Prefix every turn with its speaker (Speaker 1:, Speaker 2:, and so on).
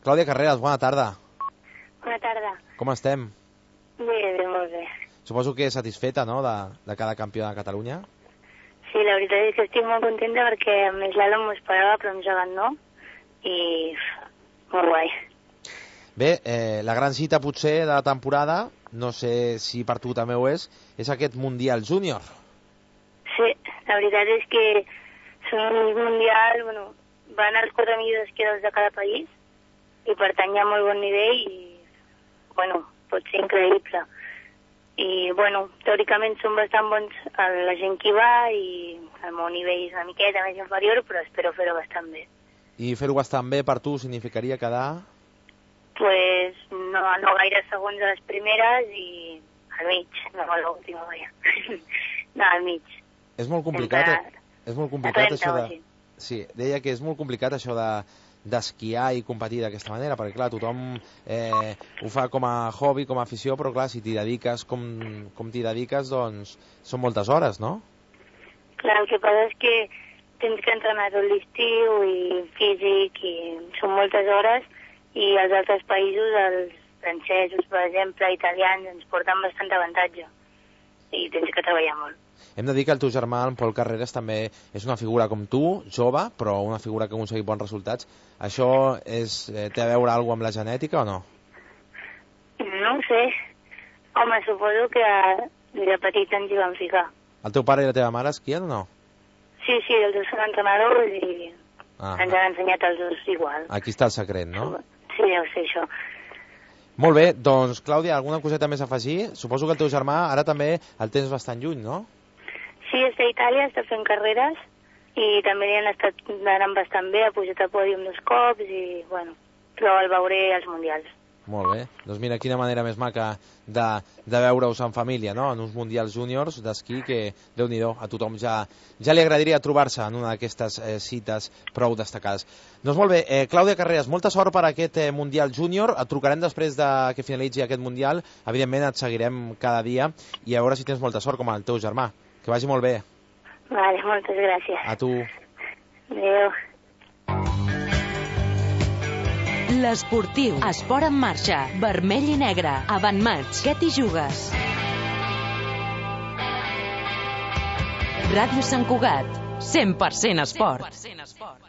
Speaker 1: Clàudia Carreras, bona tarda.
Speaker 2: Bona tarda.
Speaker 1: Com estem?
Speaker 2: Bé, molt bé.
Speaker 1: Suposo que satisfeta, no?, de cada campió de Catalunya.
Speaker 2: Sí, la veritat és que estic molt contenta perquè a més l'Alan m'ho esperava, però hem jugat no. I molt guai.
Speaker 1: Bé, la gran cita potser de la temporada, no sé si per tu també ho és aquest Mundial Júnior.
Speaker 2: Sí, la veritat és que són un mundial, van els 4 millors esquiadors de cada país i per tant hi ha molt bon nivell i, pot ser increïble. I, teòricament són bastant bons la gent que hi va i el meu nivell és una miqueta més inferior, però espero fer-ho bastant bé.
Speaker 1: I fer-ho bastant bé per tu significaria quedar?
Speaker 2: Pues no gaire segons a les primeres i al mig, no a l'última, vaja. No, al mig.
Speaker 1: És molt complicat, és molt complicat això de...
Speaker 2: Així.
Speaker 1: Sí, deia que és molt complicat això d'esquiar i competir d'aquesta manera, perquè clar, tothom ho fa com a hobby, com a afició, però clar, si t'hi dediques com t'hi dediques, doncs són moltes hores, no?
Speaker 2: Clar, el que passa és que tens que entrenar tot l'estiu i físic i són moltes hores i els altres països, els francesos, per exemple, italians, ens porten bastant avantatge i tens que treballar molt.
Speaker 1: Hem de dir que el teu germà, en Pol Carreras, també és una figura com tu, jove, però una figura que ha aconseguit bons resultats. Això té a veure alguna cosa amb la genètica o no?
Speaker 2: No ho sé. Home, suposo que de petit ens hi vam ficar.
Speaker 1: El teu pare i la teva mare esquien o no?
Speaker 2: Sí, els dos són entrenadors i ens han ensenyat els dos igual.
Speaker 1: Aquí està el secret, no?
Speaker 2: Sí, deu ser això.
Speaker 1: Molt bé, doncs, Clàudia, alguna coseta més a afegir? Suposo que el teu germà ara també el tens bastant lluny, no?
Speaker 2: Sí, està a Itàlia, està fent carreres i també li han estat anant bastant bé, ha pujat a pòdium 2 cops i, però el veuré als mundials.
Speaker 1: Molt bé, doncs mira, quina manera més maca de veure-us en família, no?, en uns mundials júniors d'esquí que, Déu-n'hi-do, a tothom ja li agradaria trobar-se en una d'aquestes cites prou destacades. Doncs molt bé, Clàudia Carreras, molta sort per aquest mundial júnior, et trucarem després que finalitzi aquest mundial, evidentment et seguirem cada dia i a veure si tens molta sort com el teu germà. Que vagi molt bé.
Speaker 2: Vale, moltes gràcies.
Speaker 1: A tu.
Speaker 2: Adéu.
Speaker 3: L'Esportiu, esport en marxa, vermell i negre, avant maig, què t'hi jugues? Ràdio Sant Cugat, 100% esport.